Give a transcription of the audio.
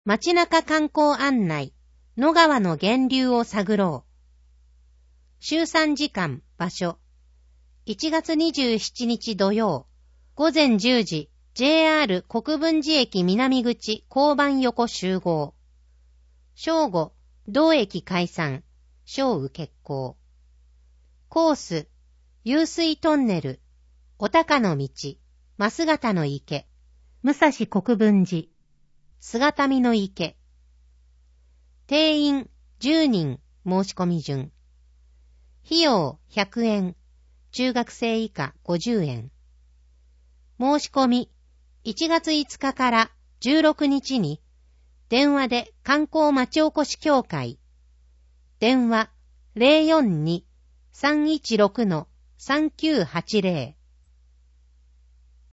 街中観光案内、野川の源流を探ろう。週3時間、場所。1月27日土曜、午前10時、JR 国分寺駅南口交番横集合。正午、同駅解散、小雨決行。コース、湧水トンネル、お高の道、増形の池、武蔵国分寺、姿見の池。定員10人申し込み順。費用100円、中学生以下50円。申し込み1月5日から16日に電話で観光町おこし協会。電話 042-316-3980